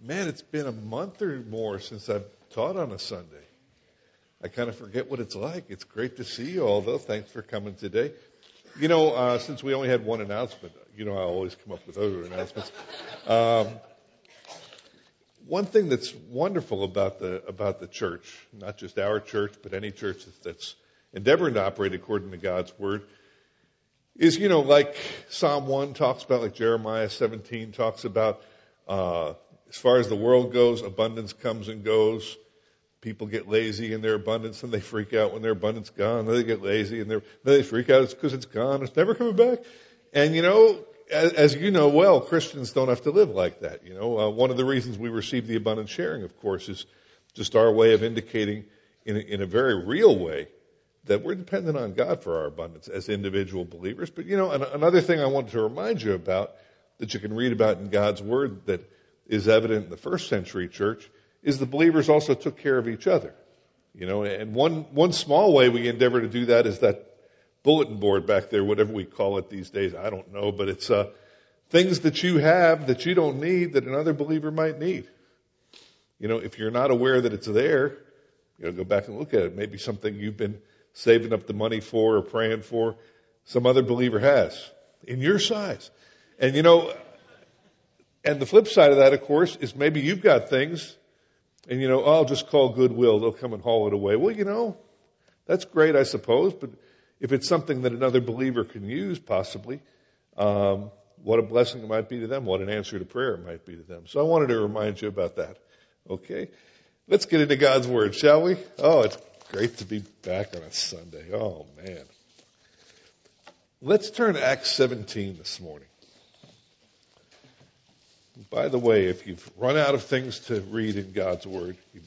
Man, it's been a month or more since I've taught on a Sunday. I kind of forget what it's like. It's great to see you all, though. Thanks for coming today. Since we only had one announcement, I always come up with other announcements. One thing that's wonderful about the church, not just our church, but any church that's endeavoring to operate according to God's Word, is, like Psalm 1 talks about, like Jeremiah 17 talks about, as far as the world goes, abundance comes and goes. People get lazy in their abundance and they freak out when their abundance is gone. Then they get lazy and then they freak out because it's gone. It's never coming back. And as you know well, Christians don't have to live like that. One of the reasons we receive the abundant sharing, of course, is just our way of indicating in a very real way that we're dependent on God for our abundance as individual believers. But, another thing I wanted to remind you about that you can read about in God's Word that is evident in the first century church is the believers also took care of each other. And one small way we endeavor to do that is that bulletin board back there, whatever we call it these days, I don't know, but it's things that you have that you don't need that another believer might need. If you're not aware that it's there, go back and look at it. Maybe something you've been saving up the money for or praying for, some other believer has in your size. And and the flip side of that, of course, is maybe you've got things and, I'll just call Goodwill. They'll come and haul it away. Well, that's great, I suppose. But if it's something that another believer can use, possibly, what a blessing it might be to them. What an answer to prayer it might be to them. So I wanted to remind you about that. Okay. Let's get into God's Word, shall we? Oh, it's great to be back on a Sunday. Oh, man. Let's turn to Acts 17 this morning. By the way, if you've run out of things to read in God's Word, you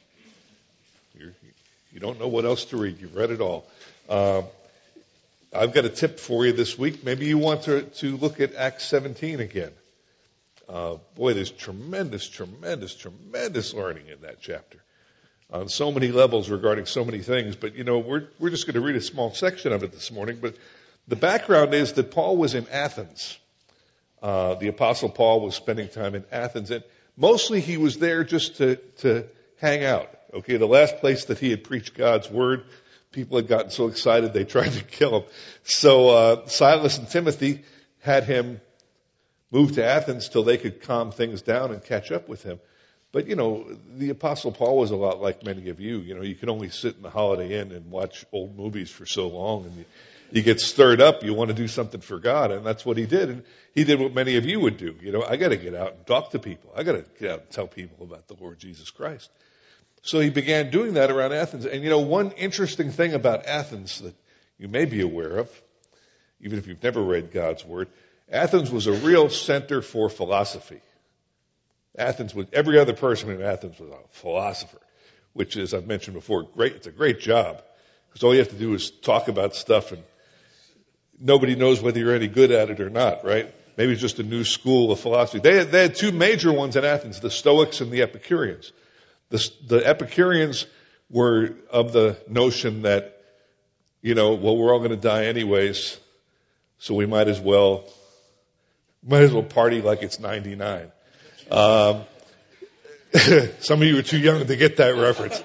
don't know what else to read. You've read it all. I've got a tip for you this week. Maybe you want to look at Acts 17 again. There's tremendous learning in that chapter on so many levels regarding so many things. But, we're just going to read a small section of it this morning. But the background is that Paul was in Athens. The Apostle Paul was spending time in Athens, and mostly he was there just to hang out. Okay, the last place that he had preached God's Word, people had gotten so excited they tried to kill him. So Silas and Timothy had him move to Athens till they could calm things down and catch up with him. But, the Apostle Paul was a lot like many of you. You can only sit in the Holiday Inn and watch old movies for so long, and you get stirred up. You want to do something for God, and that's what he did. And he did what many of you would do. I got to get out and talk to people. I got to get out and tell people about the Lord Jesus Christ. So he began doing that around Athens. And one interesting thing about Athens that you may be aware of, even if you've never read God's Word, Athens was a real center for philosophy. Every other person in Athens was a philosopher, which is, I've mentioned before, great. It's a great job because all you have to do is talk about stuff and nobody knows whether you're any good at it or not, right? Maybe it's just a new school of philosophy. They had two major ones in Athens, the Stoics and the Epicureans. The Epicureans were of the notion that, we're all going to die anyways, so we might as well party like it's 99. Some of you are too young to get that reference.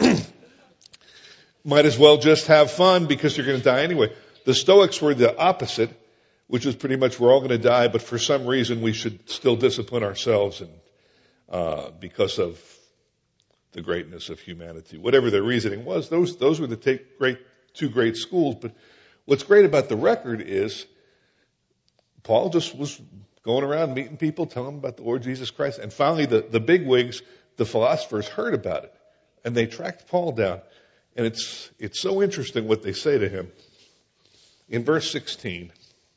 Might as well just have fun because you're going to die anyway. The Stoics were the opposite, which was pretty much we're all going to die, but for some reason we should still discipline ourselves and because of the greatness of humanity. Whatever their reasoning was, those were the two great schools. But what's great about the record is Paul just was going around meeting people, telling them about the Lord Jesus Christ. And finally, the bigwigs, the philosophers, heard about it. And they tracked Paul down. And it's so interesting what they say to him. In verse 16,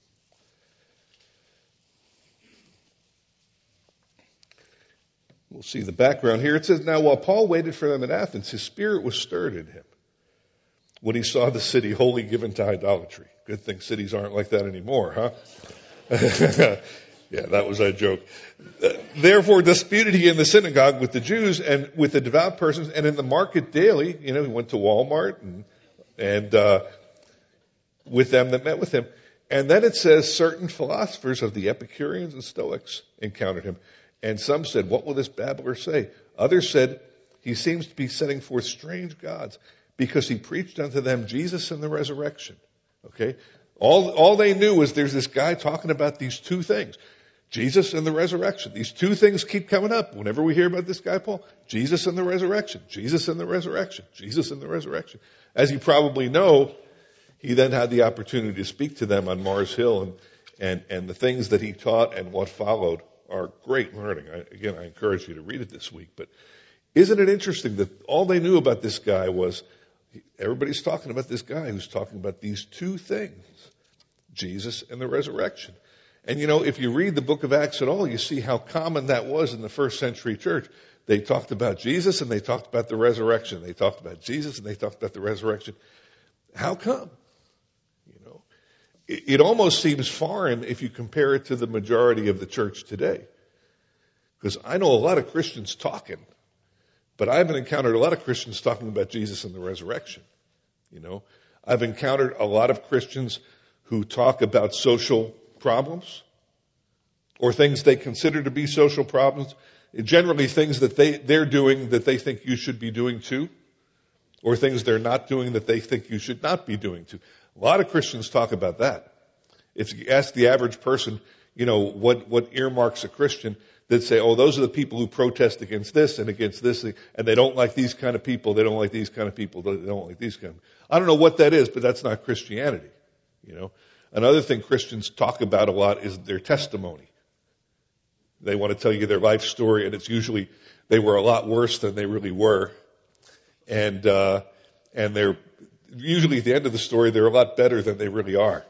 we'll see the background here. It says, "Now while Paul waited for them at Athens, his spirit was stirred in him when he saw the city wholly given to idolatry." Good thing cities aren't like that anymore, huh? Yeah, that was a joke. "Therefore disputed he in the synagogue with the Jews and with the devout persons, and in the market daily." He went to Walmart and with them that met with him. And then it says certain philosophers of the Epicureans and Stoics encountered him. And some said, what will this babbler say? Others said, he seems to be setting forth strange gods, because he preached unto them Jesus and the resurrection. Okay? All they knew was there's this guy talking about these two things. Jesus and the resurrection. These two things keep coming up whenever we hear about this guy, Paul. Jesus and the resurrection. Jesus and the resurrection. Jesus and the resurrection. As you probably know, he then had the opportunity to speak to them on Mars Hill, and the things that he taught and what followed are great learning. I encourage you to read it this week. But isn't it interesting that all they knew about this guy was, everybody's talking about this guy who's talking about these two things, Jesus and the resurrection. And if you read the book of Acts at all, you see how common that was in the first century church. They talked about Jesus and they talked about the resurrection. They talked about Jesus and they talked about the resurrection. How come? It almost seems foreign if you compare it to the majority of the church today. Because I know a lot of Christians talking, but I haven't encountered a lot of Christians talking about Jesus and the resurrection. I've encountered a lot of Christians who talk about social problems or things they consider to be social problems, generally things that they're doing that they think you should be doing too, or things they're not doing that they think you should not be doing too. A lot of Christians talk about that. If you ask the average person, what earmarks a Christian, they'd say, oh, those are the people who protest against this and against this, and they don't like these kind of people, they don't like these kind of people, they don't like these kind of people. I don't know what that is, but that's not Christianity. Another thing Christians talk about a lot is their testimony. They want to tell you their life story, and it's usually they were a lot worse than they really were. And they're usually at the end of the story, they're a lot better than they really are.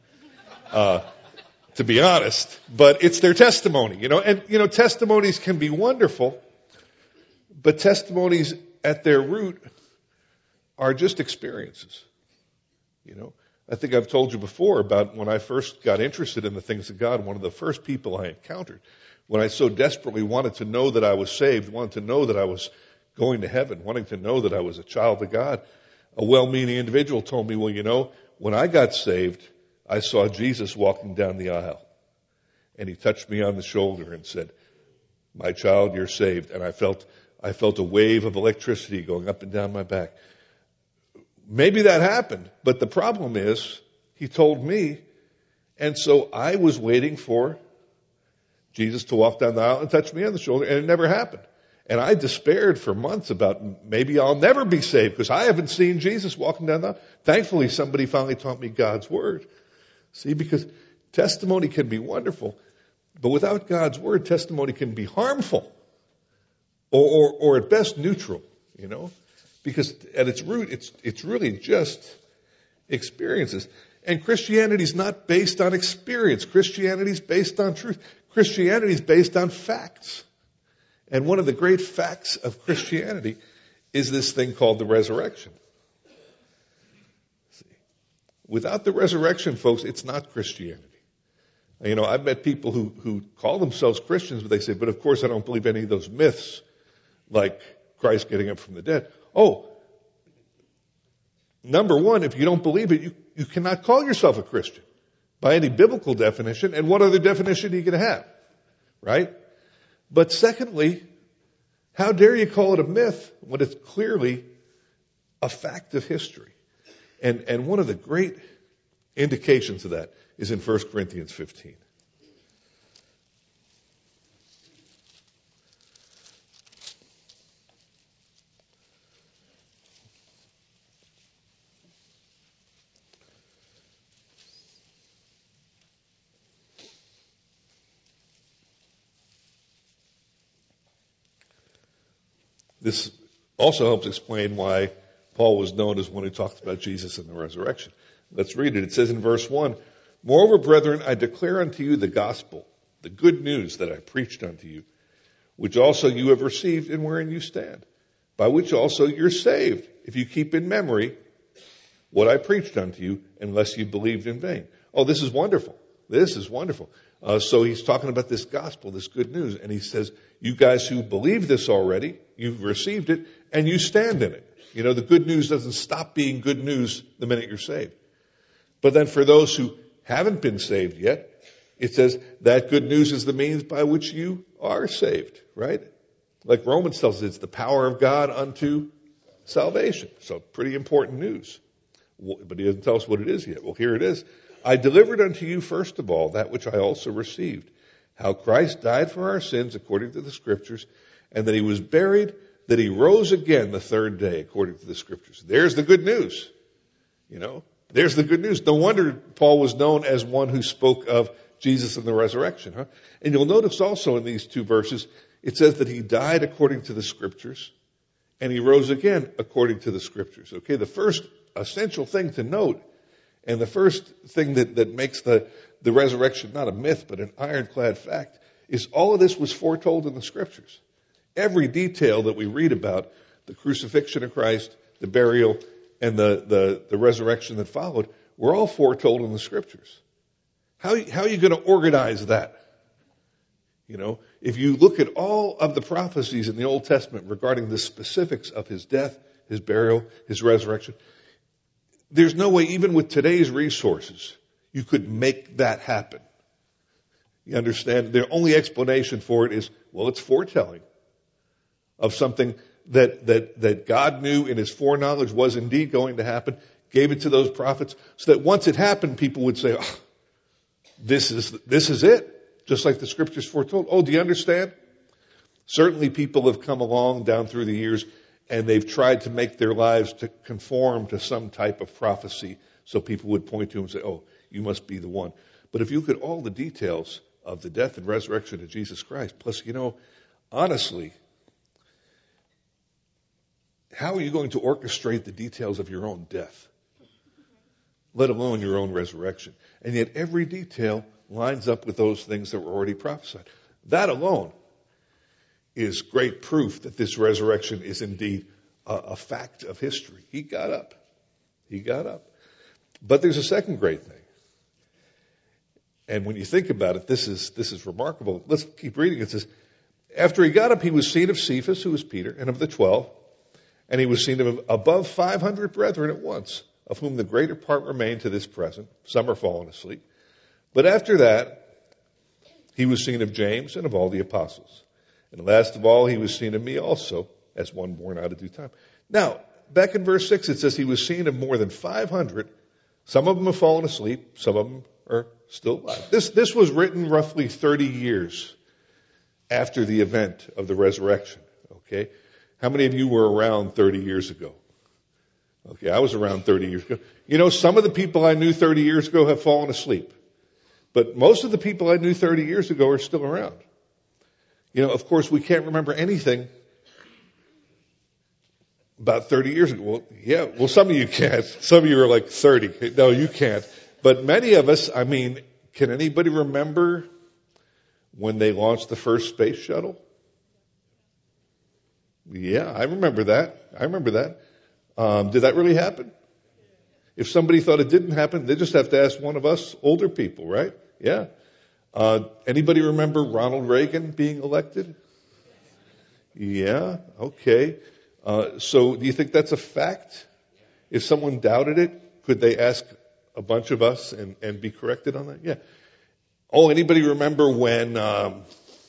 To be honest, but it's their testimony, and testimonies can be wonderful, but testimonies at their root are just experiences. I think I've told you before about when I first got interested in the things of God, one of the first people I encountered, when I so desperately wanted to know that I was saved, wanted to know that I was going to heaven, wanting to know that I was a child of God, a well-meaning individual told me, well, when I got saved, I saw Jesus walking down the aisle. And he touched me on the shoulder and said, my child, you're saved. And I felt a wave of electricity going up and down my back. Maybe that happened, but the problem is, he told me, and so I was waiting for Jesus to walk down the aisle and touch me on the shoulder, and it never happened. And I despaired for months about maybe I'll never be saved because I haven't seen Jesus walking down the aisle. Thankfully, somebody finally taught me God's Word. See, because testimony can be wonderful, but without God's Word, testimony can be harmful or at best neutral, because at its root, it's really just experiences. And Christianity is not based on experience. Christianity is based on truth. Christianity is based on facts. And one of the great facts of Christianity is this thing called the resurrection. See, without the resurrection, folks, it's not Christianity. I've met people who call themselves Christians, but they say, but of course I don't believe any of those myths like Christ getting up from the dead. Oh, number one, if you don't believe it, you cannot call yourself a Christian by any biblical definition. And what other definition are you going to have? Right? But secondly, how dare you call it a myth when it's clearly a fact of history? And one of the great indications of that is in 1 Corinthians 15. This also helps explain why Paul was known as one who talked about Jesus and the resurrection. Let's read it. It says in verse 1, moreover, brethren, I declare unto you the gospel, the good news that I preached unto you, which also you have received and wherein you stand, by which also you're saved, if you keep in memory what I preached unto you, unless you believed in vain. Oh, this is wonderful. This is wonderful. So he's talking about this gospel, this good news, and he says, you guys who believe this already, you've received it, and you stand in it. The good news doesn't stop being good news the minute you're saved. But then for those who haven't been saved yet, It says that good news is the means by which you are saved, right? Like Romans tells us, it's the power of God unto salvation. So pretty important news. But he doesn't tell us what it is yet. Well, here it is. I delivered unto you first of all that which I also received, how Christ died for our sins according to the Scriptures, and that he was buried, that he rose again the third day according to the Scriptures. There's the good news. There's the good news. No wonder Paul was known as one who spoke of Jesus and the resurrection. And you'll notice also in these two verses, it says that he died according to the Scriptures, and he rose again according to the Scriptures. Okay, the first essential thing to note, and the first thing that makes the resurrection not a myth, but an ironclad fact, is all of this was foretold in the Scriptures. Every detail that we read about, the crucifixion of Christ, the burial, and the resurrection that followed, were all foretold in the Scriptures. How are you going to organize that? If you look at all of the prophecies in the Old Testament regarding the specifics of his death, his burial, his resurrection, there's no way, even with today's resources, you could make that happen. You understand? The only explanation for it is, well, it's foretelling of something that God knew in his foreknowledge was indeed going to happen, gave it to those prophets, so that once it happened, people would say, oh, this is it. Just like the Scriptures foretold. Oh, do you understand? Certainly people have come along down through the years and they've tried to make their lives to conform to some type of prophecy so people would point to him and say, oh, you must be the one. But if you look at all the details of the death and resurrection of Jesus Christ, plus, honestly, how are you going to orchestrate the details of your own death, let alone your own resurrection? And yet every detail lines up with those things that were already prophesied. That alone is great proof that this resurrection is indeed a fact of history. He got up. But there's a second great thing. And when you think about it, this is remarkable. Let's keep reading. It says, after he got up, he was seen of Cephas, who was Peter, and of the 12, and he was seen of above 500 brethren at once, of whom the greater part remain to this present. Some are fallen asleep. But after that, he was seen of James and of all the apostles. And last of all, he was seen of me also, as one born out of due time. Now, back in verse 6, it says he was seen of more than 500. Some of them have fallen asleep. Some of them are still alive. This was written roughly 30 years after the event of the resurrection. Okay? How many of you were around 30 years ago? Okay, I was around 30 years ago. Some of the people I knew 30 years ago have fallen asleep. But most of the people I knew 30 years ago are still around. Of course, we can't remember anything about 30 years ago. Well, some of you can't. Some of you are like 30. No, you can't. But many of us, can anybody remember when they launched the first space shuttle? Yeah, I remember that. Did that really happen? If somebody thought it didn't happen, they just have to ask one of us older people, right? Yeah. Anybody remember Ronald Reagan being elected? Yeah. Okay. So do you think that's a fact? If someone doubted it, could they ask a bunch of us and be corrected on that? Yeah. Oh, anybody remember when all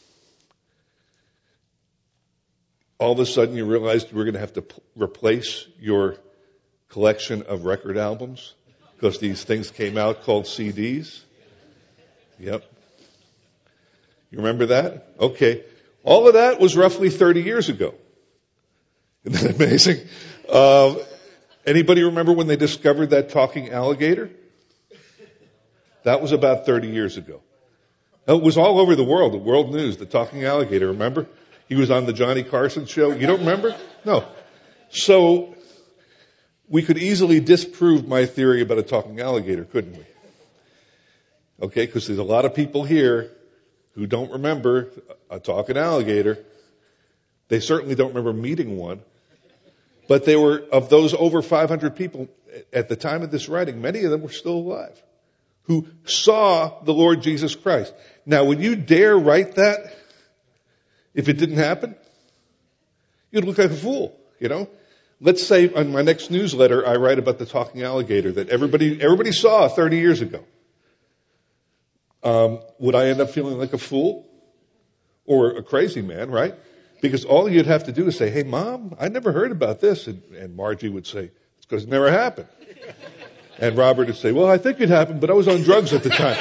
of a sudden you realized you were going to have to replace your collection of record albums because these things came out called CDs? Yep. You remember that? Okay. All of that was roughly 30 years ago. Isn't that amazing? Anybody remember when they discovered that talking alligator? That was about 30 years ago. It was all over the world news, the talking alligator, remember? He was on the Johnny Carson show. You don't remember? No. So we could easily disprove my theory about a talking alligator, couldn't we? Okay, because there's a lot of people here who don't remember a talking alligator. They certainly don't remember meeting one. But they were, of those over 500 people at the time of this writing, many of them were still alive, who saw the Lord Jesus Christ. Now, would you dare write that if it didn't happen? You'd look like a fool, Let's say on my next newsletter, I write about the talking alligator that everybody saw 30 years ago. would I end up feeling like a fool or a crazy man, right? Because all you'd have to do is say, hey, Mom, I never heard about this. And Margie would say, it's because it never happened. And Robert would say, well, I think it happened, but I was on drugs at the time.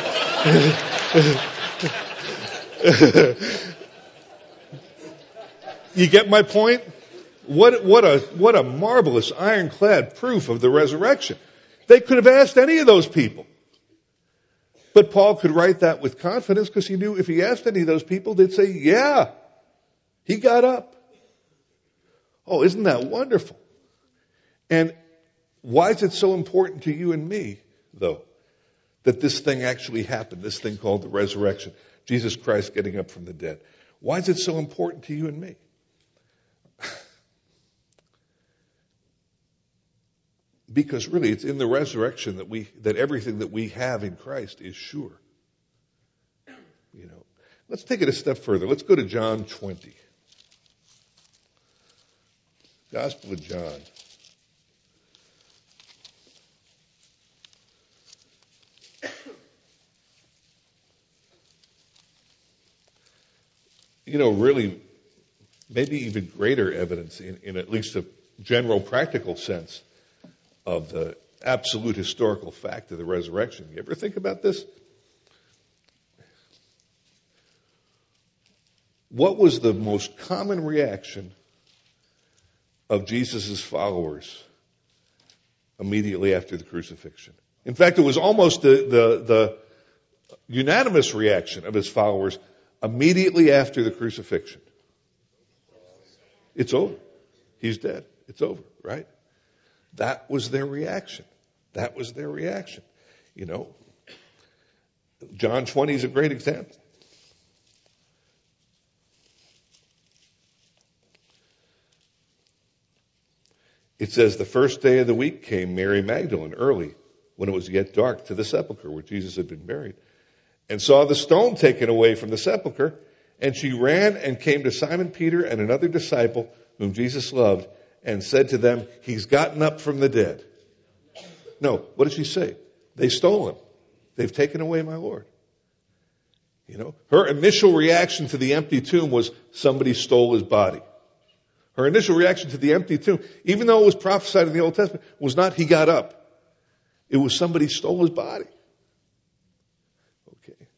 You get my point? What a marvelous ironclad proof of the resurrection. They could have asked any of those people. But Paul could write that with confidence because he knew if he asked any of those people, they'd say, yeah, he got up. Oh, isn't that wonderful? And why is it so important to you and me, though, that this thing actually happened, this thing called the resurrection, Jesus Christ getting up from the dead? Why is it so important to you and me? Because really, it's in the resurrection that everything that we have in Christ is sure. Let's take it a step further. Let's go to John 20. Gospel of John. Really, maybe even greater evidence in at least a general practical sense of the absolute historical fact of the resurrection. You ever think about this? What was the most common reaction of Jesus' followers immediately after the crucifixion? In fact, it was almost the unanimous reaction of his followers immediately after the crucifixion. It's over. He's dead. It's over, right? That was their reaction. That was their reaction. John 20 is a great example. It says, the first day of the week came Mary Magdalene early, when it was yet dark, to the sepulchre where Jesus had been buried, and saw the stone taken away from the sepulchre. And she ran and came to Simon Peter and another disciple whom Jesus loved, and said to them, he's gotten up from the dead. No, what did she say? They stole him. They've taken away my Lord. Her initial reaction to the empty tomb was somebody stole his body. Her initial reaction to the empty tomb, even though it was prophesied in the Old Testament, was not he got up. It was somebody stole his body. Okay.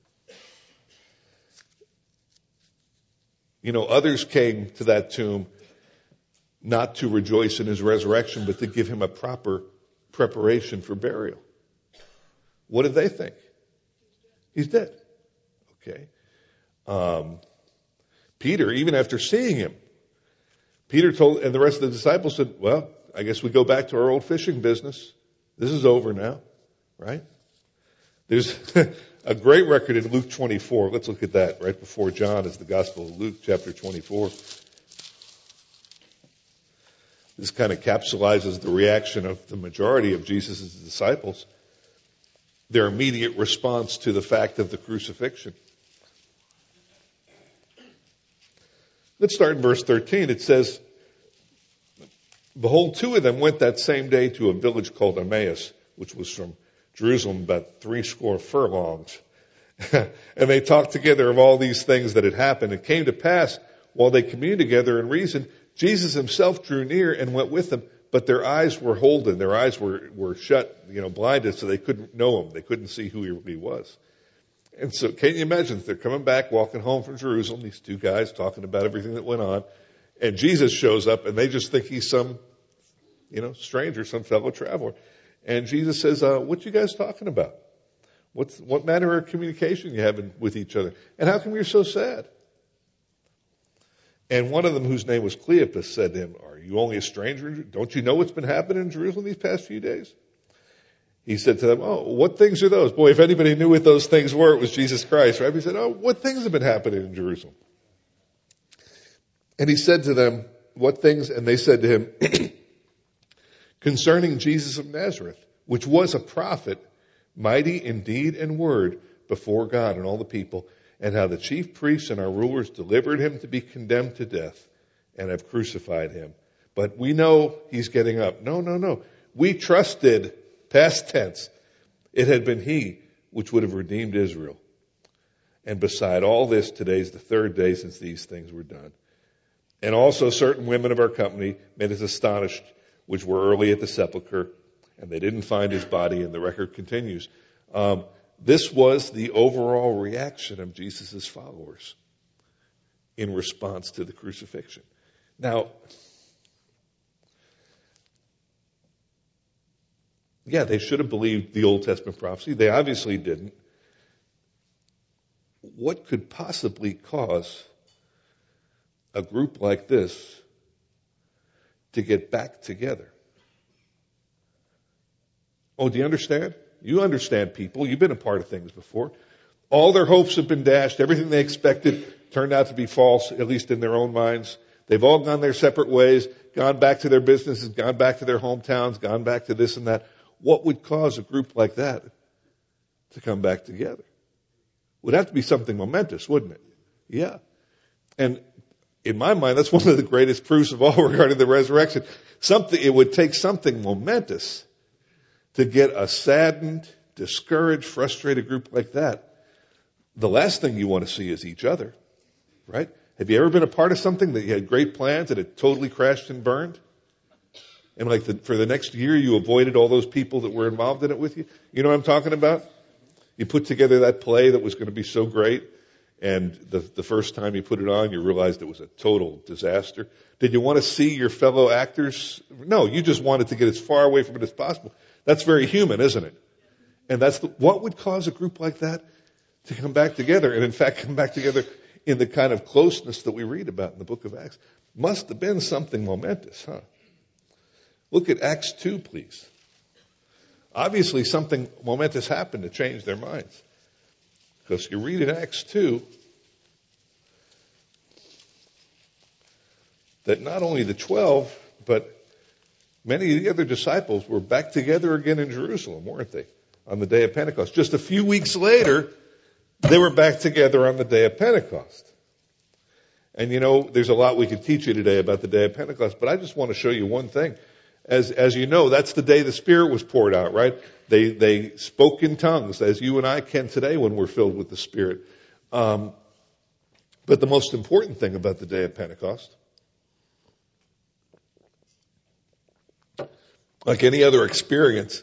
Others came to that tomb not to rejoice in his resurrection, but to give him a proper preparation for burial. What did they think? He's dead. Okay. Peter, even after seeing him, Peter told, and the rest of the disciples said, well, I guess we go back to our old fishing business. This is over now, right? There's a great record in Luke 24. Let's look at that. Right before John is the Gospel of Luke, chapter 24. This kind of capsulizes the reaction of the majority of Jesus' disciples, their immediate response to the fact of the crucifixion. Let's start in verse 13. It says, behold, two of them went that same day to a village called Emmaus, which was from Jerusalem about 80 furlongs. And they talked together of all these things that had happened. It came to pass, while they communed together and reasoned, Jesus himself drew near and went with them, but their eyes were holden. Their eyes were shut, blinded, so they couldn't know him. They couldn't see who he was. And so can you imagine, they're coming back, walking home from Jerusalem, these two guys talking about everything that went on, and Jesus shows up, and they just think he's some, stranger, some fellow traveler. And Jesus says, what you guys talking about? What manner of communication you having with each other? And how come you're so sad? And one of them, whose name was Cleopas, said to him, are you only a stranger? Don't you know what's been happening in Jerusalem these past few days? He said to them, oh, what things are those? Boy, if anybody knew what those things were, it was Jesus Christ, right? He said, oh, what things have been happening in Jerusalem? And he said to them, what things? And they said to him, concerning Jesus of Nazareth, which was a prophet, mighty in deed and word before God and all the people, and how the chief priests and our rulers delivered him to be condemned to death and have crucified him. But we know he's getting up. No. We trusted, past tense, it had been he which would have redeemed Israel. And beside all this, today's the third day since these things were done. And also certain women of our company made us astonished, which were early at the sepulchre, and they didn't find his body, and the record continues. This was the overall reaction of Jesus' followers in response to the crucifixion. Now, yeah, they should have believed the Old Testament prophecy. They obviously didn't. What could possibly cause a group like this to get back together? Oh, do you understand? You understand people. You've been a part of things before. All their hopes have been dashed. Everything they expected turned out to be false, at least in their own minds. They've all gone their separate ways, gone back to their businesses, gone back to their hometowns, gone back to this and that. What would cause a group like that to come back together? Would have to be something momentous, wouldn't it? Yeah. And in my mind, that's one of the greatest proofs of all regarding the resurrection. It would take something momentous to get a saddened, discouraged, frustrated group like that. The last thing you want to see is each other, right? Have you ever been a part of something that you had great plans and it totally crashed and burned? And for the next year, you avoided all those people that were involved in it with you? You know what I'm talking about? You put together that play that was going to be so great, and the first time you put it on, you realized it was a total disaster. Did you want to see your fellow actors? No, you just wanted to get as far away from it as possible. That's very human, isn't it? And what would cause a group like that to come back together, and in fact come back together in the kind of closeness that we read about in the book of Acts? Must have been something momentous, huh? Look at Acts 2, please. Obviously something momentous happened to change their minds. Because you read in Acts 2 that not only the 12, but many of the other disciples were back together again in Jerusalem, weren't they? On the day of Pentecost. Just a few weeks later, they were back together on the day of Pentecost. And there's a lot we could teach you today about the day of Pentecost, but I just want to show you one thing. As you know, that's the day the Spirit was poured out, right? They spoke in tongues, as you and I can today when we're filled with the Spirit. But the most important thing about the day of Pentecost, like any other experience,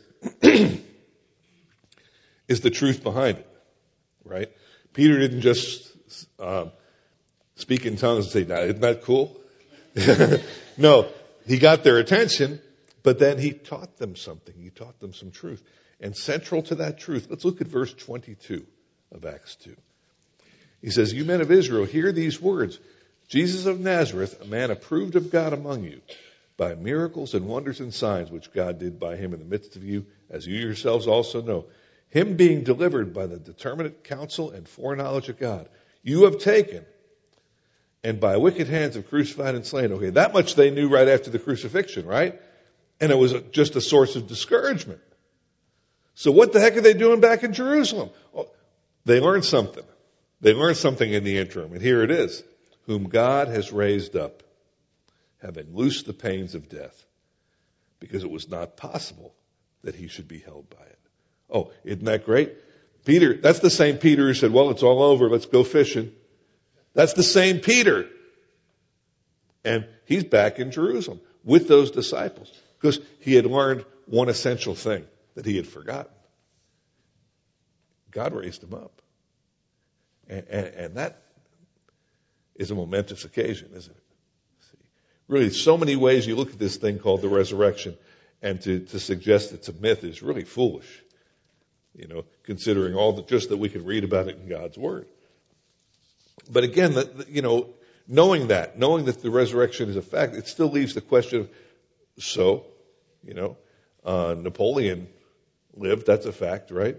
is the truth behind it, right? Peter didn't just speak in tongues and say, "Now, isn't that cool?" No, he got their attention. But then he taught them something. He taught them some truth. And central to that truth, let's look at verse 22 of Acts 2. He says, "You men of Israel, hear these words. Jesus of Nazareth, a man approved of God among you, by miracles and wonders and signs which God did by him in the midst of you, as you yourselves also know. Him being delivered by the determinate counsel and foreknowledge of God, you have taken, and by wicked hands have crucified and slain." Okay, that much they knew right after the crucifixion, right? And it was just a source of discouragement. So what the heck are they doing back in Jerusalem? Well, they learned something. They learned something in the interim. And here it is. "Whom God has raised up, having loosed the pains of death, because it was not possible that he should be held by it." Oh, isn't that great? Peter, that's the same Peter who said, "Well, it's all over. Let's go fishing." That's the same Peter. And he's back in Jerusalem with those disciples. Because he had learned one essential thing that he had forgotten. God raised him up. And that is a momentous occasion, isn't it? See, really, so many ways you look at this thing called the resurrection, and to suggest it's a myth is really foolish. Considering just that we can read about it in God's Word. But again, knowing that the resurrection is a fact, it still leaves the question of, Napoleon lived, that's a fact, right?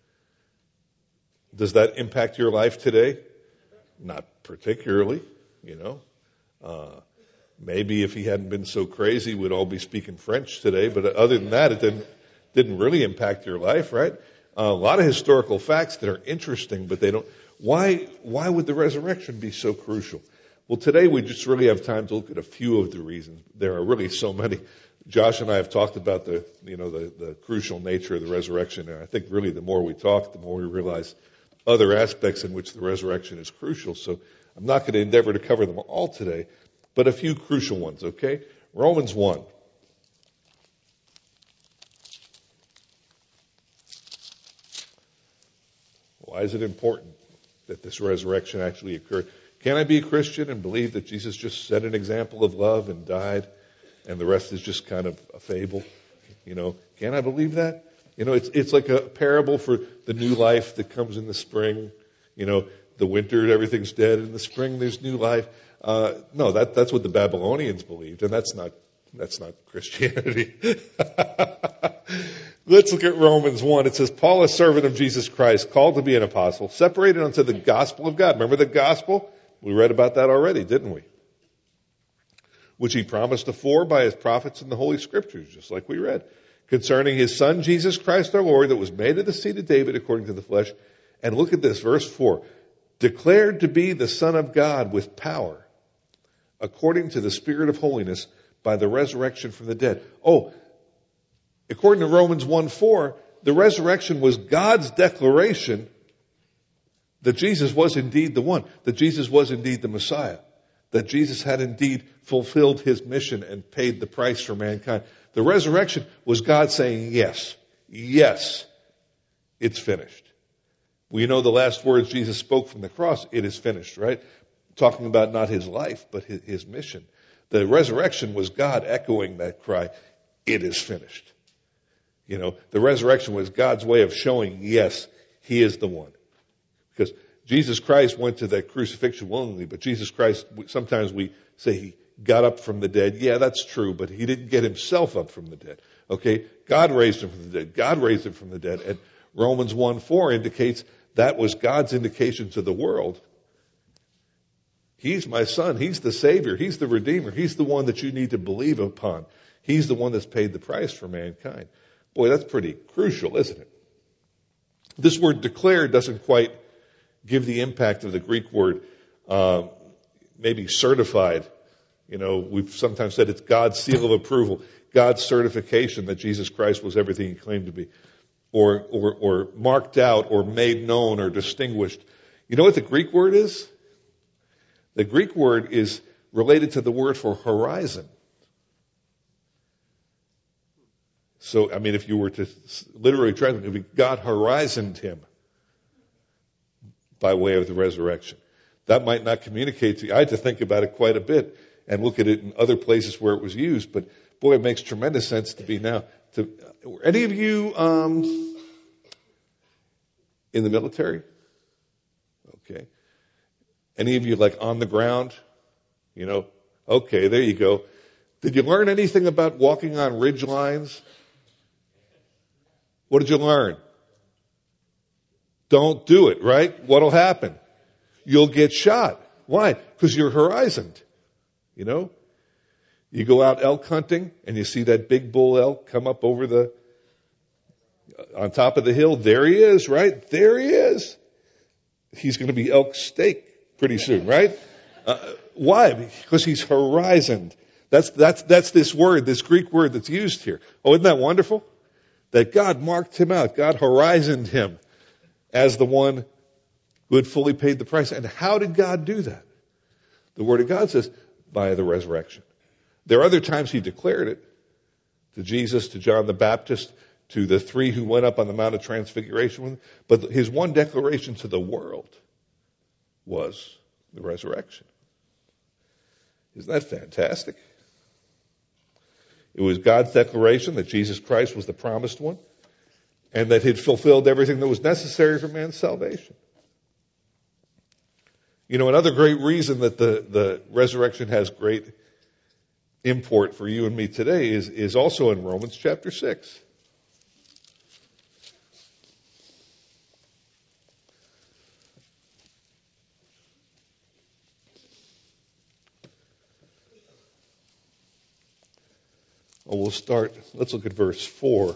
Does that impact your life today? Not particularly, Maybe if he hadn't been so crazy, we'd all be speaking French today, but other than that, it didn't really impact your life, right? A lot of historical facts that are interesting, but they don't. Why would the resurrection be so crucial? Well, today we just really have time to look at a few of the reasons. There are really so many. Josh and I have talked about the crucial nature of the resurrection, and I think really the more we talk, the more we realize, other aspects in which the resurrection is crucial. So I'm not going to endeavor to cover them all today, but a few crucial ones, okay? Romans 1. Why is it important that this resurrection actually occurred? Can I be a Christian and believe that Jesus just set an example of love and died and the rest is just kind of a fable? Can I believe that? It's like a parable for the new life that comes in the spring. The winter, everything's dead. In the spring, there's new life. No, that's what the Babylonians believed, and that's not Christianity. Let's look at Romans 1. It says, Paul, a servant of Jesus Christ, called to be an apostle, separated unto the gospel of God. Remember the gospel? We read about that already, didn't we? Which he promised afore by his prophets in the Holy Scriptures, just like we read. Concerning his Son, Jesus Christ our Lord, that was made of the seed of David according to the flesh. And look at this, verse 4. Declared to be the Son of God with power, according to the Spirit of holiness, by the resurrection from the dead. According to Romans 1:4, the resurrection was God's declaration that Jesus was indeed the one, that Jesus was indeed the Messiah, that Jesus had indeed fulfilled his mission and paid the price for mankind. The resurrection was God saying, yes, it's finished. We know the last words Jesus spoke from the cross, it is finished, right? Talking about not his life, but his mission. The resurrection was God echoing that cry, it is finished. The resurrection was God's way of showing, yes, he is the one. Because Jesus Christ went to that crucifixion willingly, but Jesus Christ, sometimes we say he got up from the dead. Yeah, that's true, but he didn't get himself up from the dead. Okay? God raised him from the dead. God raised him from the dead. And Romans 1:4 indicates that was God's indication to the world. He's my son. He's the Savior. He's the Redeemer. He's the one that you need to believe upon. He's the one that's paid the price for mankind. Boy, that's pretty crucial, isn't it? This word declared doesn't quite give the impact of the Greek word, maybe certified. We've sometimes said it's God's seal of approval, God's certification that Jesus Christ was everything he claimed to be, or marked out, or made known, or distinguished. You know what the Greek word is? The Greek word is related to the word for horizon. So, if you were to literally translate, it would be God horizoned him by way of the resurrection. That might not communicate to you. I had to think about it quite a bit and look at it in other places where it was used. But boy, it makes tremendous sense to be now. Any of you in the military? Okay. Any of you on the ground? Okay, there you go. Did you learn anything about walking on ridge lines? What did you learn? Don't do it, right? What'll happen? You'll get shot. Why? Because you're horizoned. You go out elk hunting and you see that big bull elk come up over on top of the hill. There he is, right? There he is. He's going to be elk steak pretty soon, right? Why? Because he's horizoned. That's this word, this Greek word that's used here. Oh, isn't that wonderful? That God marked him out. God horizoned him as the one who had fully paid the price. And how did God do that? The Word of God says, by the resurrection. There are other times he declared it to Jesus, to John the Baptist, to the three who went up on the Mount of Transfiguration. But his one declaration to the world was the resurrection. Isn't that fantastic? It was God's declaration that Jesus Christ was the promised one and that he'd fulfilled everything that was necessary for man's salvation. Another great reason that the resurrection has great import for you and me today is also in Romans chapter 6. Let's look at verse 4.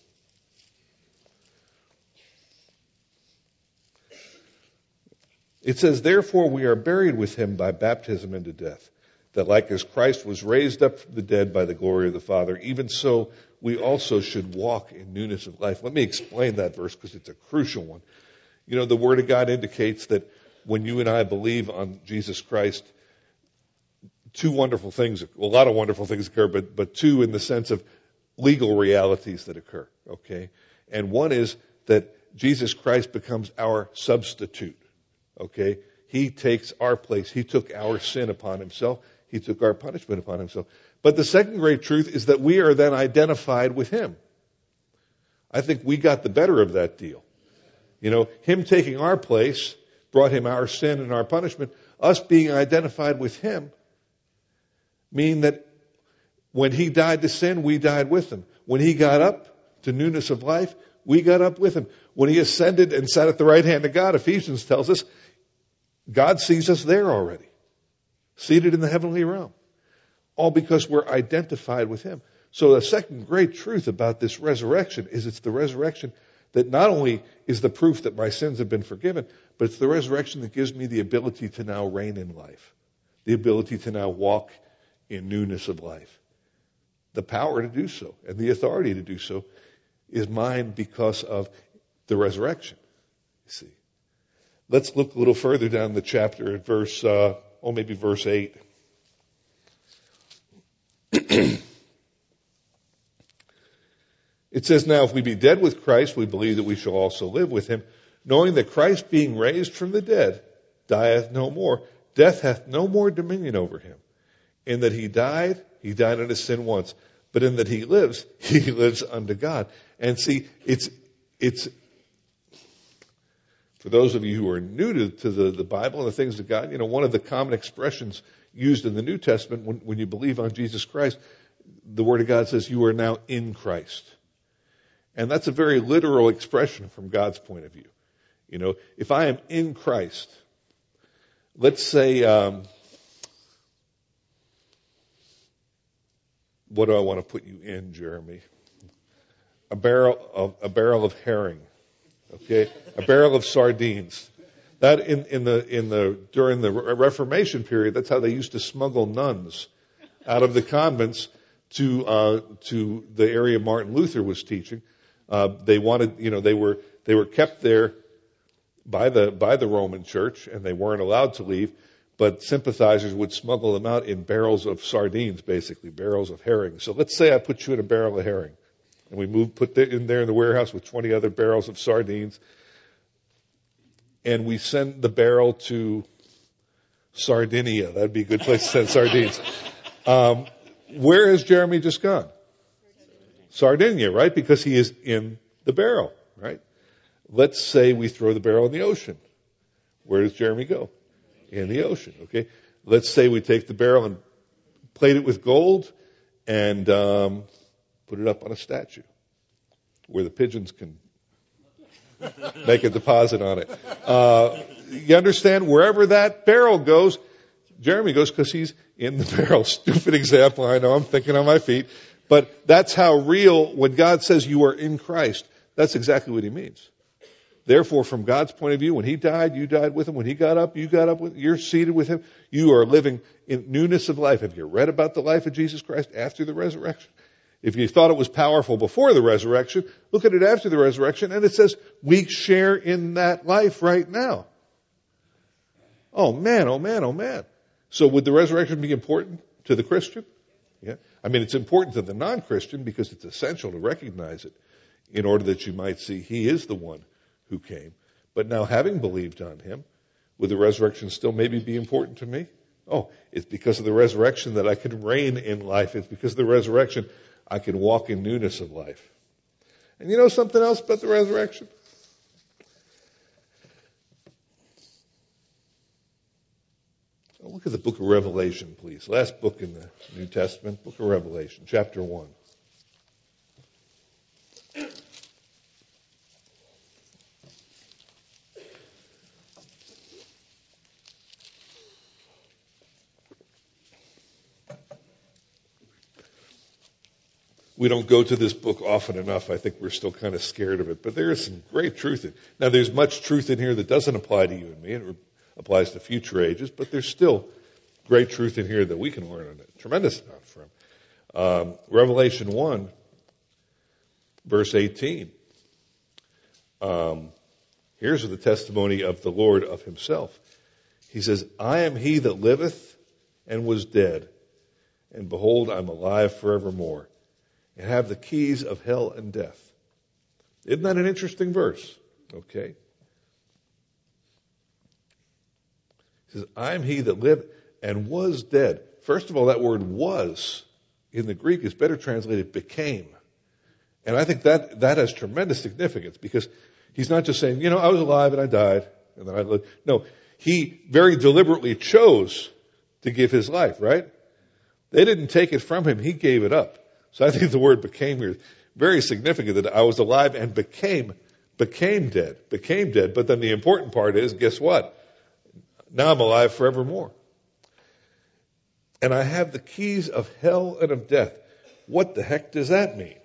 It says, therefore we are buried with him by baptism into death, that like as Christ was raised up from the dead by the glory of the Father, even so we also should walk in newness of life. Let me explain that verse because it's a crucial one. You know, the Word of God indicates that when you and I believe on Jesus Christ, two wonderful things, a lot of wonderful things occur, but two in the sense of legal realities that occur, okay? And one is that Jesus Christ becomes our substitute, okay? He takes our place. He took our sin upon himself. He took our punishment upon himself. But the second great truth is that we are then identified with him. I think we got the better of that deal. You know, him taking our place brought him our sin and our punishment. Us being identified with him mean that when he died to sin, we died with him. When he got up to newness of life, we got up with him. When he ascended and sat at the right hand of God, Ephesians tells us, God sees us there already, seated in the heavenly realm. All because we're identified with him. So the second great truth about this resurrection is it's the resurrection that not only is the proof that my sins have been forgiven, but it's the resurrection that gives me the ability to now reign in life, the ability to now walk in newness of life. The power to do so and the authority to do so is mine because of the resurrection. You see. Let's look a little further down the chapter at verse 8. It says, now if we be dead with Christ, we believe that we shall also live with him, knowing that Christ being raised from the dead dieth no more. Death hath no more dominion over him. In that he died unto sin once. But in that he lives unto God. And see, it's for those of you who are new to the Bible and the things of God, you know, one of the common expressions used in the New Testament when you believe on Jesus Christ, the Word of God says you are now in Christ. And that's a very literal expression from God's point of view. You know, if I am in Christ, let's say, what do I want to put you in, Jeremy? A barrel of herring, okay? A barrel of sardines. That during the Reformation period, that's how they used to smuggle nuns out of the convents to the area Martin Luther was teaching. They wanted, you know, they were kept there by the Roman Church, and they weren't allowed to leave. But sympathizers would smuggle them out in barrels of sardines, basically barrels of herring. So let's say I put you in a barrel of herring, and we put it in there in the warehouse with 20 other barrels of sardines, and we send the barrel to Sardinia. That'd be a good place to send sardines. Where has Jeremy just gone? Sardinia, right? Because he is in the barrel, right? Let's say we throw the barrel in the ocean. Where does Jeremy go? In the ocean, okay? Let's say we take the barrel and plate it with gold and put it up on a statue where the pigeons can make a deposit on it. You understand? Wherever that barrel goes, Jeremy goes because he's in the barrel. Stupid example, I know, I'm thinking on my feet. But that's how real, when God says you are in Christ, that's exactly what he means. Therefore, from God's point of view, when he died, you died with him. When he got up, you got up with him. You're seated with him. You are living in newness of life. Have you read about the life of Jesus Christ after the resurrection? If you thought it was powerful before the resurrection, look at it after the resurrection, and it says we share in that life right now. Oh man, oh man, oh man. So would the resurrection be important to the Christian? Yeah. I mean, it's important to the non-Christian because it's essential to recognize it in order that you might see he is the one who came. But now, having believed on him, would the resurrection still maybe be important to me? Oh, it's because of the resurrection that I can reign in life. It's because of the resurrection I can walk in newness of life. And you know something else about the resurrection? Oh, look at the book of Revelation, please. Last book in the New Testament, book of Revelation, chapter 1. We don't go to this book often enough. I think we're still kind of scared of it. But there is some great truth in it. Now, there's much truth in here that doesn't apply to you and me. It applies to future ages. But there's still great truth in here that we can learn a tremendous amount from. Revelation 1, verse 18. Here Here's the testimony of the Lord of himself. He says, I am he that liveth and was dead, and behold, I'm alive forevermore, and have the keys of hell and death. Isn't that an interesting verse? Okay. He says, I am he that lived and was dead. First of all, that word was in the Greek is better translated became. And I think that has tremendous significance, because he's not just saying, I was alive and I died and then I lived. No, he very deliberately chose to give his life, right? They didn't take it from him. He gave it up. So I think the word became here is very significant, that I was alive and became dead. But then the important part is, guess what? Now I'm alive forevermore. And I have the keys of hell and of death. What the heck does that mean?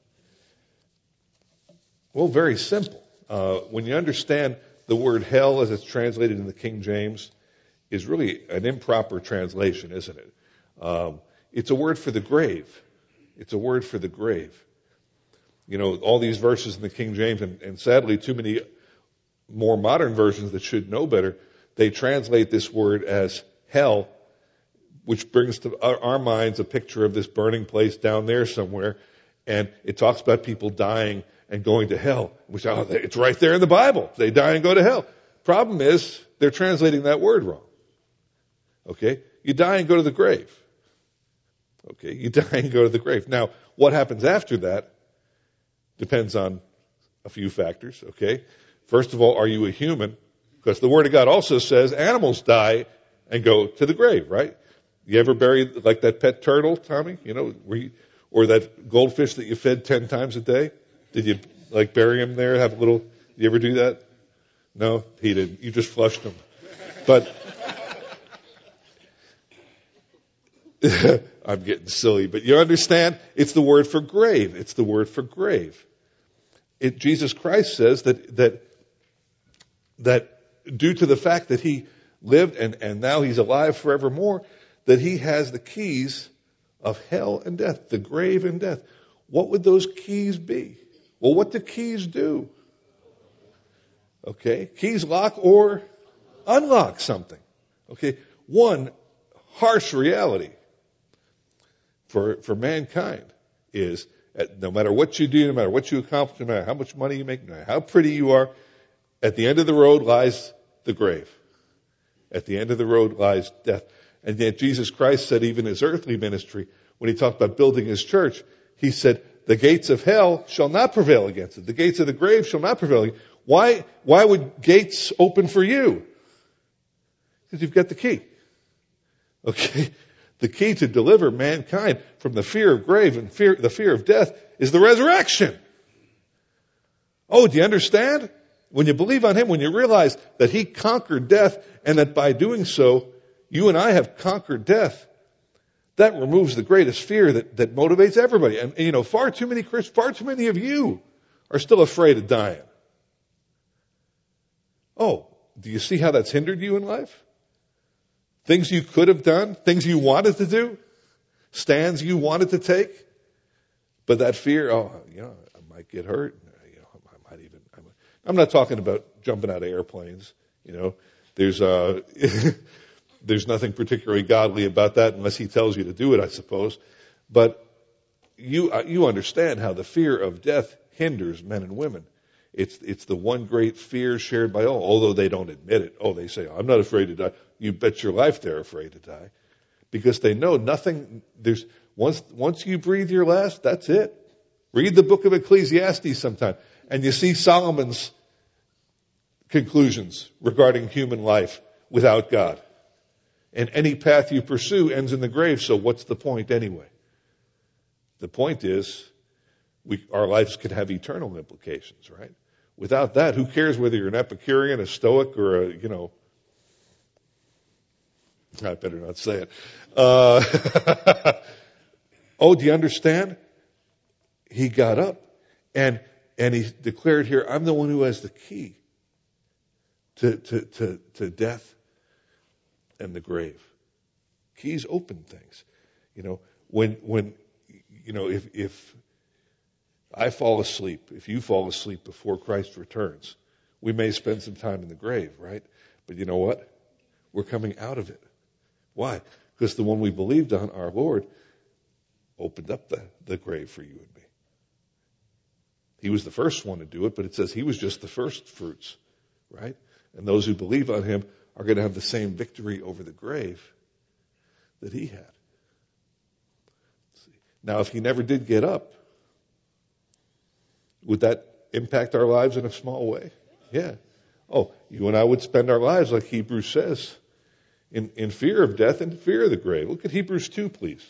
Well, very simple. When you understand the word hell as it's translated in the King James is really an improper translation, isn't it? It's a word for the grave. It's a word for the grave. All these verses in the King James, and sadly too many more modern versions that should know better, they translate this word as hell, which brings to our minds a picture of this burning place down there somewhere. And it talks about people dying and going to hell, which it's right there in the Bible. They die and go to hell. Problem is, they're translating that word wrong. Okay? You die and go to the grave. Okay? You die and go to the grave. Now, what happens after that depends on a few factors. Okay? First of all, are you a human? Because the Word of God also says animals die and go to the grave, right? You ever bury like that pet turtle, Tommy? Or that goldfish that you fed 10 times a day? Did you bury him there? Have a little? Did you ever do that? No, he didn't. You just flushed him. But I'm getting silly. But you understand? It's the word for grave. It's the word for grave. Jesus Christ says that due to the fact that he lived and now he's alive forevermore, that he has the keys of hell and death, the grave and death. What would those keys be? Well, what do keys do? Okay, keys lock or unlock something. Okay, one harsh reality for mankind is no matter what you do, no matter what you accomplish, no matter how much money you make, no matter how pretty you are, at the end of the road lies the grave. At the end of the road lies death. And yet Jesus Christ said, even his earthly ministry, when he talked about building his church, he said, the gates of hell shall not prevail against it. The gates of the grave shall not prevail against it. Why would gates open for you? Because you've got the key. Okay? The key to deliver mankind from the fear of grave and the fear of death is the resurrection. Oh, do you understand? When you believe on him, when you realize that he conquered death and that by doing so, you and I have conquered death, that removes the greatest fear that motivates everybody. And far too many Christians, far too many of you are still afraid of dying. Oh, do you see how that's hindered you in life? Things you could have done, things you wanted to do, stands you wanted to take, but that fear, I might get hurt. I'm not talking about jumping out of airplanes. There's there's nothing particularly godly about that unless he tells you to do it, I suppose. But you understand how the fear of death hinders men and women. It's the one great fear shared by all, although they don't admit it. Oh, they say, I'm not afraid to die. You bet your life they're afraid to die. Because they know nothing, once you breathe your last, that's it. Read the book of Ecclesiastes sometime, and you see Solomon's conclusions regarding human life without God. And any path you pursue ends in the grave, so what's the point anyway? The point is, our lives could have eternal implications, right? Without that, who cares whether you're an Epicurean, a Stoic, or I better not say it. Oh, do you understand? He got up and he declared here, I'm the one who has the key to death and the grave. Keys open things. If I fall asleep, if you fall asleep before Christ returns, We may spend some time in the grave, right? But you know what? We're coming out of it. Why? Because the one we believed on, our Lord, opened up the grave for you and me. He was the first one to do it, but it says he was just the first fruits, right? And those who believe on him are going to have the same victory over the grave that he had. Now, if he never did get up, would that impact our lives in a small way? Yeah. Oh, you and I would spend our lives, like Hebrews says, in fear of death and fear of the grave. Look at Hebrews 2, please.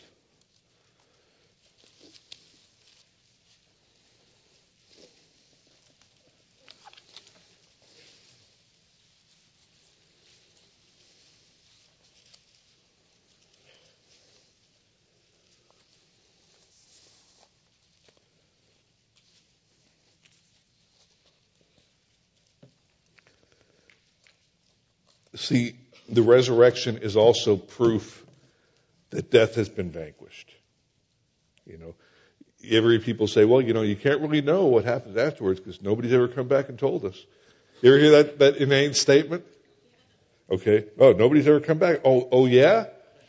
See, the resurrection is also proof that death has been vanquished. You know, you ever hear people say, well, you can't really know what happens afterwards because nobody's ever come back and told us. You ever hear that inane statement? Okay. Oh, nobody's ever come back. Oh yeah?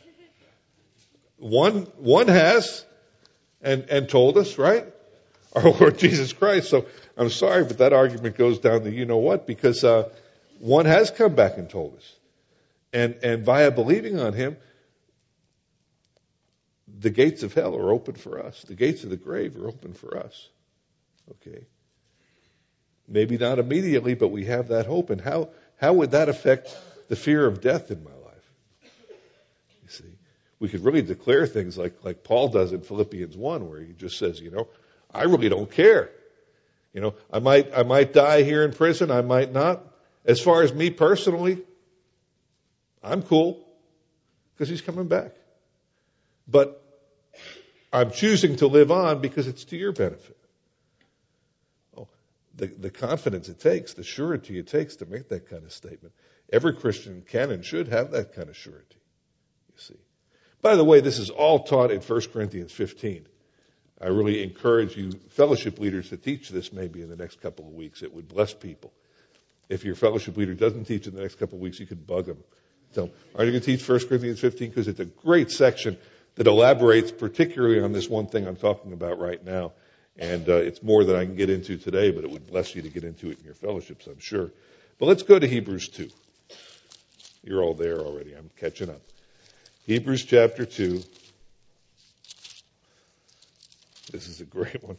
One has and told us, right? Our Lord Jesus Christ. So I'm sorry, but that argument goes down to you know what, because one has come back and told us. And via believing on him, the gates of hell are open for us. The gates of the grave are open for us. Okay. Maybe not immediately, but we have that hope. And how would that affect the fear of death in my life? You see, we could really declare things like Paul does in Philippians 1, where he just says, I really don't care. I might die here in prison. I might not. As far as me personally, I'm cool because he's coming back. But I'm choosing to live on because it's to your benefit. Oh, the confidence it takes, the surety it takes to make that kind of statement. Every Christian can and should have that kind of surety, you see. By the way, this is all taught in 1 Corinthians 15. I really encourage you, fellowship leaders, to teach this maybe in the next couple of weeks. It would bless people. If your fellowship leader doesn't teach in the next couple of weeks, you could bug them. Tell them, are you going to teach 1 Corinthians 15? Because it's a great section that elaborates particularly on this one thing I'm talking about right now. And it's more than I can get into today, but it would bless you to get into it in your fellowships, I'm sure. But let's go to Hebrews 2. You're all there already. I'm catching up. Hebrews chapter 2. This is a great one.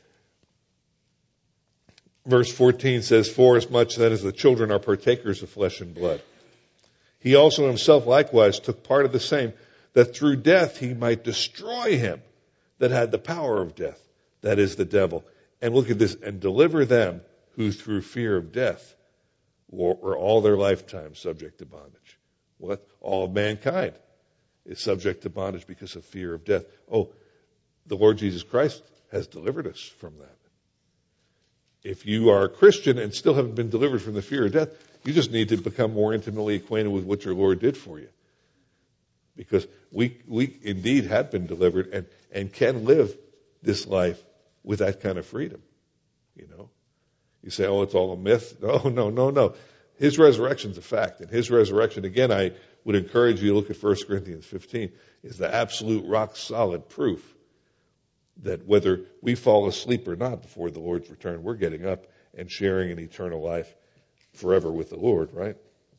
Verse 14 says, for as much then as the children are partakers of flesh and blood, he also himself likewise took part of the same, that through death he might destroy him that had the power of death, that is the devil. And look at this, and deliver them who through fear of death were all their lifetime subject to bondage. What? All of mankind is subject to bondage because of fear of death. Oh, the Lord Jesus Christ has delivered us from that. If you are a Christian and still haven't been delivered from the fear of death, you just need to become more intimately acquainted with what your Lord did for you. Because we indeed have been delivered and can live this life with that kind of freedom. You say, oh, it's all a myth. No. His resurrection's a fact. And his resurrection, again, I would encourage you to look at 1 Corinthians 15, is the absolute rock solid proof that whether we fall asleep or not before the Lord's return, we're getting up and sharing an eternal life forever with the Lord, right?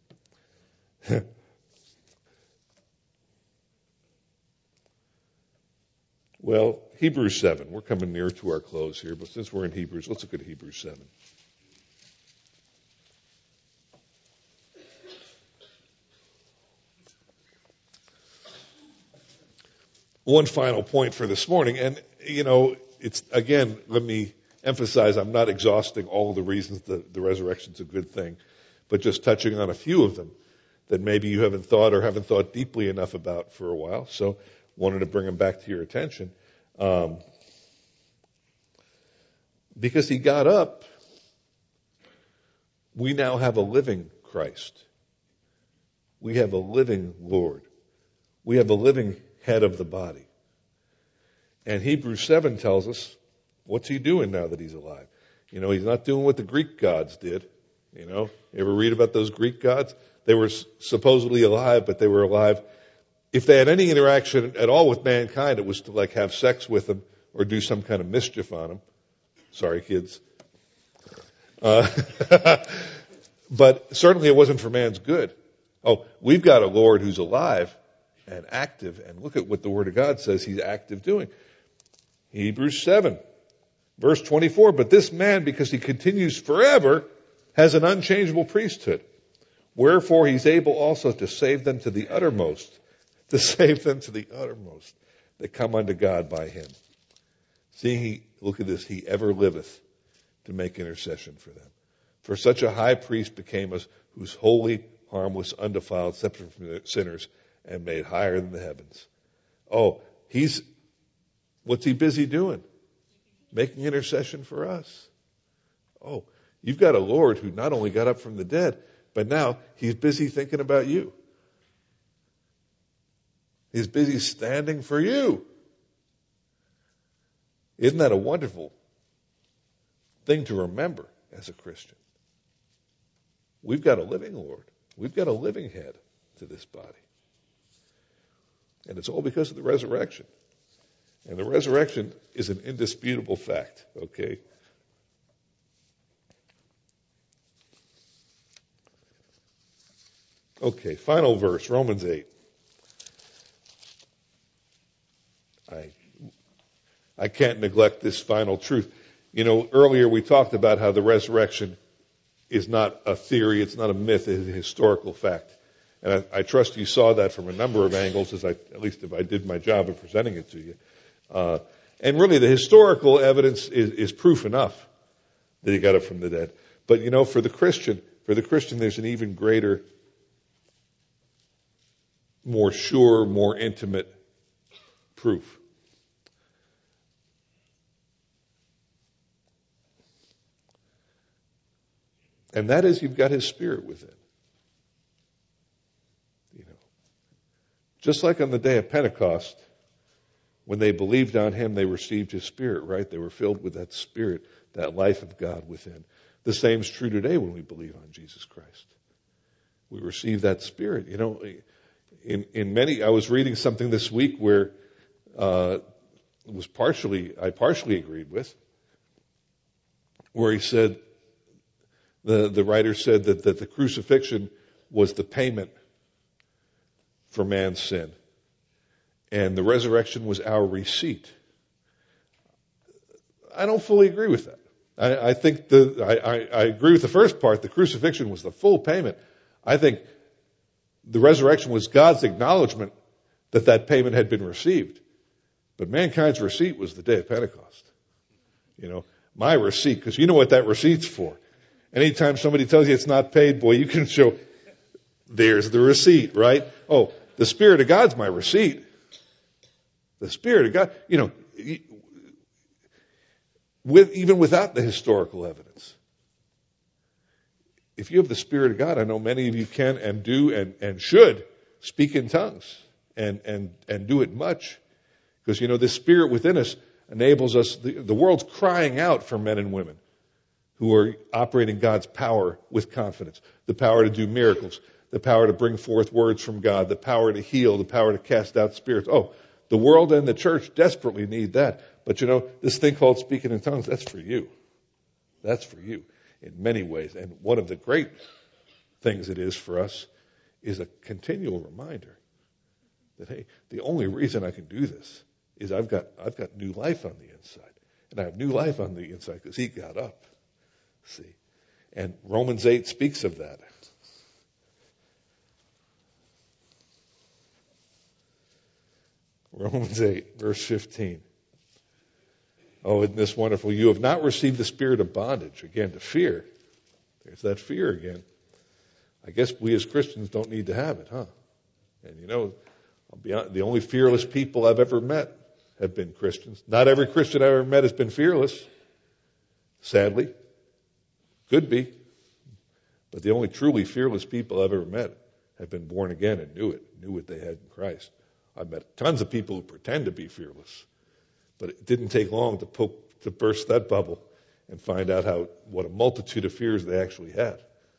Well, Hebrews 7. We're coming near to our close here, but since we're in Hebrews, let's look at Hebrews 7. One final point for this morning, and it's, again, let me emphasize, I'm not exhausting all of the reasons the resurrection's a good thing, but just touching on a few of them that maybe you haven't thought deeply enough about for a while. So wanted to bring them back to your attention. Because he got up, we now have a living Christ. We have a living Lord. We have a living head of the body. And Hebrews 7 tells us, what's he doing now that he's alive? He's not doing what the Greek gods did. You ever read about those Greek gods? They were supposedly alive, but they were alive. If they had any interaction at all with mankind, it was to like have sex with them or do some kind of mischief on them. Sorry, kids. But certainly it wasn't for man's good. Oh, we've got a Lord who's alive and active, and look at what the Word of God says he's active doing. Hebrews 7, verse 24, but this man, because he continues forever, has an unchangeable priesthood. Wherefore he's able also to save them to the uttermost, that come unto God by him. Seeing look at this, he ever liveth to make intercession for them. For such a high priest became us, who's holy, harmless, undefiled, separate from sinners, and made higher than the heavens. Oh, what's he busy doing? Making intercession for us. Oh, you've got a Lord who not only got up from the dead, but now he's busy thinking about you. He's busy standing for you. Isn't that a wonderful thing to remember as a Christian? We've got a living Lord. We've got a living head to this body. And it's all because of the resurrection. And the resurrection is an indisputable fact, okay? Okay, final verse, Romans 8. I can't neglect this final truth. Earlier we talked about how the resurrection is not a theory, it's not a myth, it's a historical fact. And I trust you saw that from a number of angles, at least if I did my job of presenting it to you. And really the historical evidence is proof enough that he got up from the dead. But for the Christian there's an even greater, more sure, more intimate proof. And that is, you've got his Spirit within. Just like on the day of Pentecost, when they believed on him, they received his Spirit, right? They were filled with that Spirit, that life of God within. The same is true today when we believe on Jesus Christ. We receive that Spirit. In many, I was reading something this week where I partially agreed with, where he said, the writer said that the crucifixion was the payment for man's sin. And the resurrection was our receipt. I don't fully agree with that. I think I agree with the first part. The crucifixion was the full payment. I think the resurrection was God's acknowledgement that payment had been received. But mankind's receipt was the day of Pentecost. My receipt, because you know what that receipt's for. Anytime somebody tells you it's not paid, boy, you can show, there's the receipt, right? Oh, the Spirit of God's my receipt. The Spirit of God, even without the historical evidence. If you have the Spirit of God, I know many of you can and do and should speak in tongues and do it much. Because, this Spirit within us enables us, the world's crying out for men and women who are operating God's power with confidence. The power to do miracles, the power to bring forth words from God, the power to heal, the power to cast out spirits. Oh, the world and the church desperately need that. But this thing called speaking in tongues, that's for you. That's for you in many ways. And one of the great things it is for us is a continual reminder that, hey, the only reason I can do this is I've got new life on the inside. And I have new life on the inside because he got up. See? And Romans 8 speaks of that. Romans 8, verse 15. Oh, isn't this wonderful? You have not received the spirit of bondage, again, to fear. There's that fear again. I guess we as Christians don't need to have it, huh? And I'll be honest, the only fearless people I've ever met have been Christians. Not every Christian I've ever met has been fearless, sadly. Could be. But the only truly fearless people I've ever met have been born again and knew what they had in Christ. I've met tons of people who pretend to be fearless. But it didn't take long to burst that bubble and find out what a multitude of fears they actually had.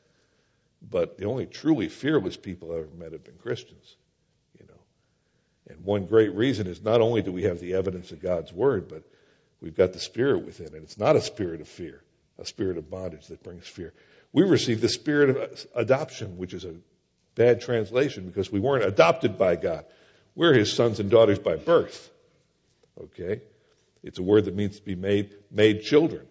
But the only truly fearless people I've ever met have been Christians, you know. And one great reason is not only do we have the evidence of God's word, but we've got the Spirit within it. It's not a spirit of fear, a spirit of bondage that brings fear. We received the spirit of adoption, which is a bad translation because we weren't adopted by God. We're his sons and daughters by birth. Okay? It's a word that means to be made children.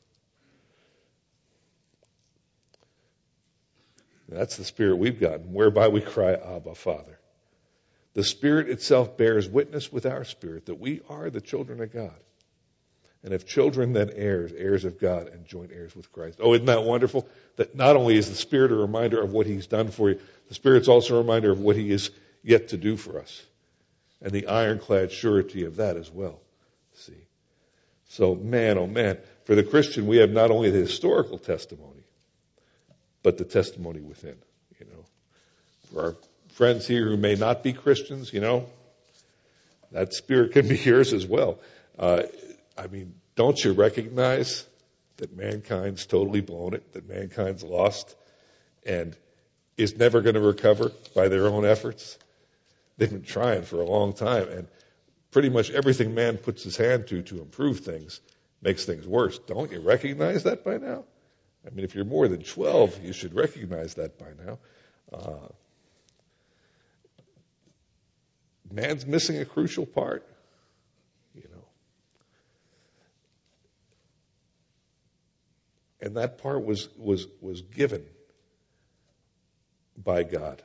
That's the Spirit we've gotten, whereby we cry, Abba, Father. The Spirit itself bears witness with our spirit that we are the children of God. And if children, then heirs, heirs of God and joint heirs with Christ. Oh, isn't that wonderful? That not only is the Spirit a reminder of what he's done for you, the Spirit's also a reminder of what he is yet to do for us. And the ironclad surety of that as well. See? So, man, oh man, for the Christian, we have not only the historical testimony, but the testimony within, you know. For our friends here who may not be Christians, you know, that spirit can be yours as well. Don't you recognize that mankind's totally blown it, that mankind's lost and is never going to recover by their own efforts? They've been trying for a long time, and pretty much everything man puts his hand to improve things makes things worse. Don't you recognize that by now? If you're more than 12, you should recognize that by now. Man's missing a crucial part, you know. And that part was given by God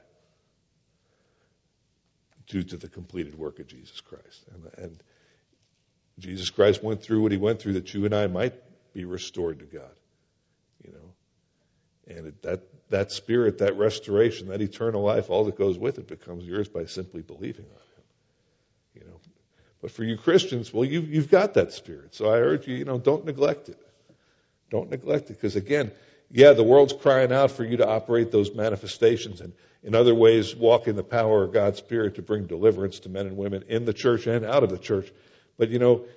due to the completed work of Jesus Christ. And Jesus Christ went through what he went through that you and I might be restored to God. You know, and that spirit, that restoration, that eternal life, all that goes with it becomes yours by simply believing on him. You know, but for you Christians, well, you've got that spirit. So I urge you, don't neglect it. Don't neglect it, because again, the world's crying out for you to operate those manifestations and in other ways walk in the power of God's Spirit to bring deliverance to men and women in the church and out of the church. But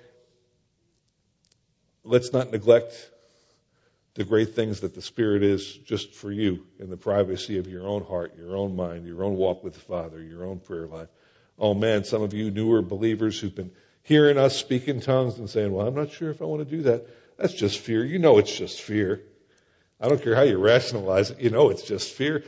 let's not neglect the great things that the Spirit is just for you in the privacy of your own heart, your own mind, your own walk with the Father, your own prayer life. Oh man, some of you newer believers who've been hearing us speak in tongues and saying, well, I'm not sure if I want to do that. That's just fear. You know it's just fear. I don't care how you rationalize it. You know it's just fear.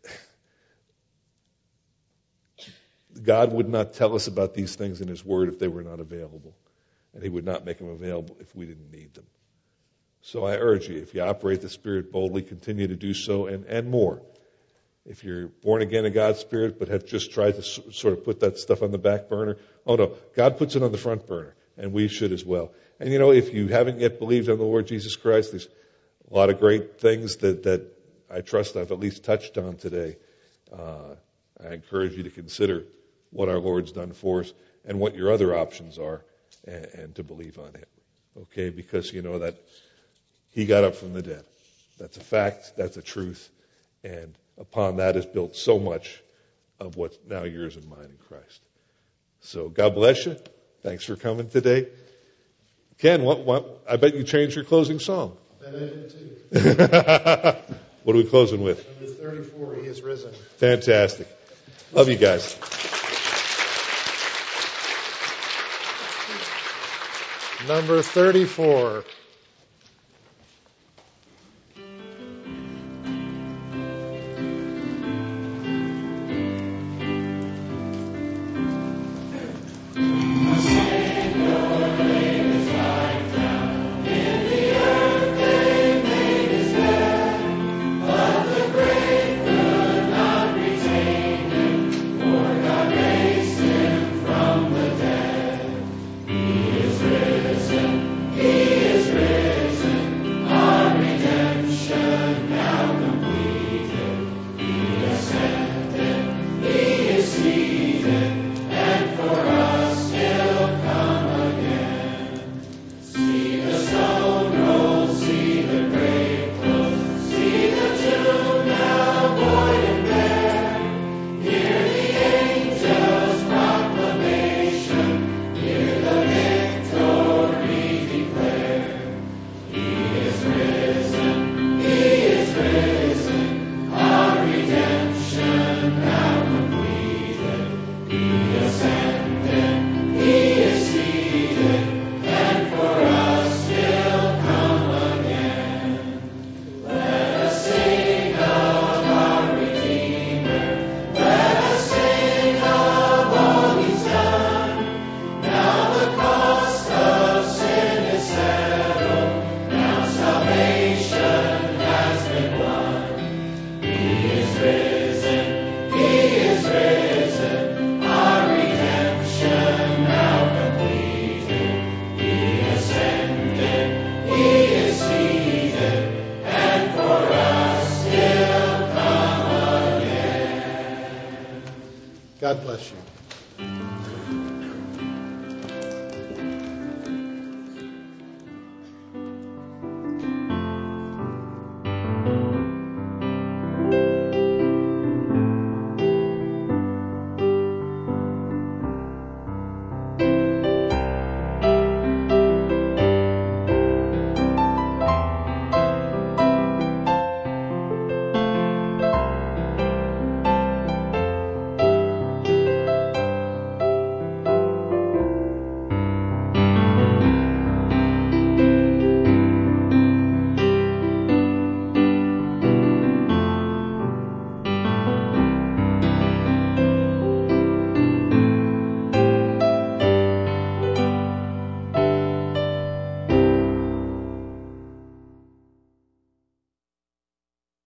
God would not tell us about these things in his word if they were not available. And he would not make them available if we didn't need them. So I urge you, if you operate the Spirit boldly, continue to do so and more. If you're born again in God's Spirit but have just tried to sort of put that stuff on the back burner, oh no, God puts it on the front burner, and we should as well. And if you haven't yet believed on the Lord Jesus Christ, there's a lot of great things that I trust I've at least touched on today. I encourage you to consider what our Lord's done for us and what your other options are and to believe on him. Okay, because that he got up from the dead. That's a fact, that's a truth, and upon that is built so much of what's now yours and mine in Christ. So God bless you. Thanks for coming today. Ken, what I bet you changed your closing song. I bet I did too. What are we closing with? Number 34, He is risen. Fantastic. Love you guys. Number 34. He is